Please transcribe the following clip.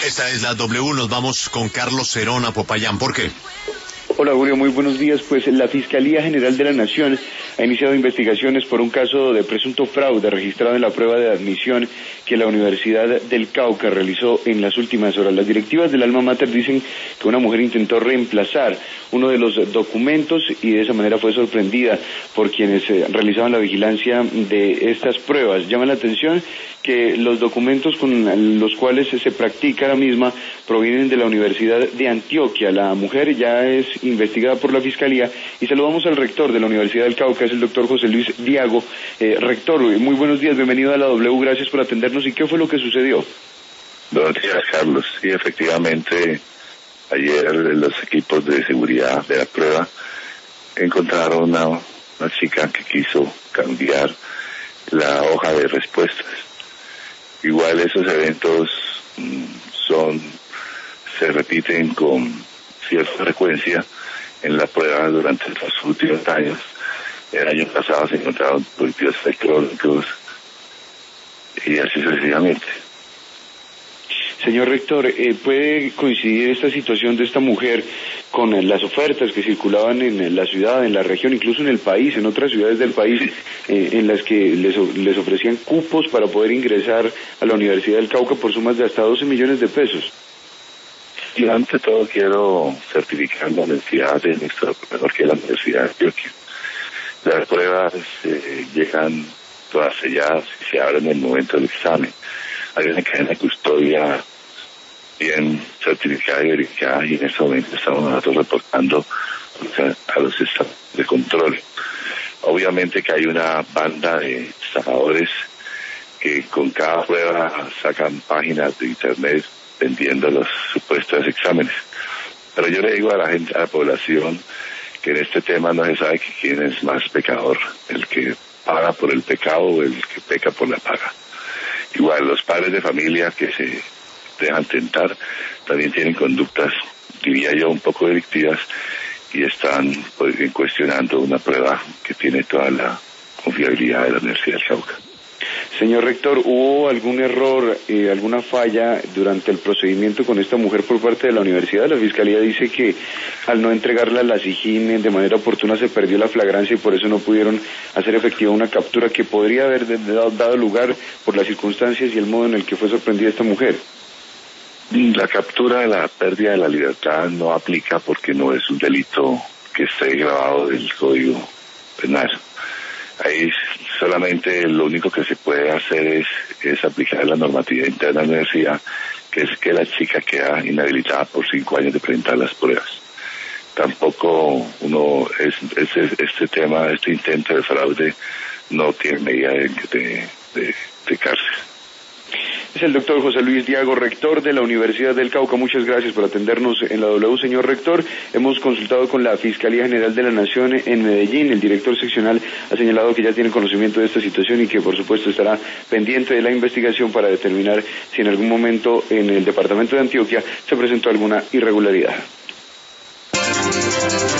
Esta es la W, nos vamos con Carlos Cerón a Popayán. ¿Por qué? Hola Julio, muy buenos días. Pues la Fiscalía General de la Nación ha iniciado investigaciones por un caso de presunto fraude registrado en la prueba de admisión que la Universidad del Cauca realizó en las últimas horas. Las directivas del Alma Mater dicen que una mujer intentó reemplazar uno de los documentos y de esa manera fue sorprendida por quienes realizaban la vigilancia de estas pruebas. Llama la atención que los documentos con los cuales se practica la misma provienen de la Universidad de Antioquia. La mujer ya es investigada por la Fiscalía y saludamos al rector de la Universidad del Cauca, es el doctor José Luis Diago. Rector, muy buenos días, bienvenido a la W, gracias por atendernos. ¿Y qué fue lo que sucedió? Buenos días, Carlos. Sí, efectivamente, ayer los equipos de seguridad de la prueba encontraron a una chica que quiso cambiar la hoja de respuestas. Igual esos eventos se repiten con cierta frecuencia en la prueba durante los últimos años. El año pasado se encontraron dispositivos electrónicos y así sucesivamente. Señor rector, ¿puede coincidir esta situación de esta mujer con las ofertas que circulaban en la ciudad, en la región, incluso en el país, en otras ciudades del país, en las que les ofrecían cupos para poder ingresar a la Universidad del Cauca por sumas de hasta 12 millones de pesos? Y ante todo quiero certificar la honestidad de nuestro profesor, que es la Universidad de Antioquia. Las pruebas llegan todas selladas y se abren en el momento del examen. Hay una cadena de custodia bien certificada y verificada, y en este momento estamos nosotros reportando a los estados de control. Obviamente que hay una banda de estafadores que con cada prueba sacan páginas de internet vendiendo los supuestos exámenes. Pero yo le digo a la gente, a la población, que en este tema no se sabe que quién es más pecador, el que paga por el pecado o el que peca por la paga. Igual los padres de familia que se dejan tentar también tienen conductas, diría yo, un poco delictivas y están cuestionando una prueba que tiene toda la confiabilidad de la Universidad del Cauca. Señor rector, ¿hubo algún error, alguna falla durante el procedimiento con esta mujer por parte de la universidad? La Fiscalía dice que al no entregarla a la SIJIN de manera oportuna se perdió la flagrancia y por eso no pudieron hacer efectiva una captura que podría haber dado lugar por las circunstancias y el modo en el que fue sorprendida esta mujer. La captura de la pérdida de la libertad no aplica porque no es un delito que esté grabado del Código Penal. Ahí solamente lo único que se puede hacer es aplicar la normativa interna de la universidad, que es que la chica queda inhabilitada por 5 años de presentar las pruebas. Tampoco este intento de fraude no tiene medida de cárcel. Es el doctor José Luis Diago, rector de la Universidad del Cauca. Muchas gracias por atendernos en la W, señor rector. Hemos consultado con la Fiscalía General de la Nación en Medellín. El director seccional ha señalado que ya tiene conocimiento de esta situación y que por supuesto estará pendiente de la investigación para determinar si en algún momento en el departamento de Antioquia se presentó alguna irregularidad.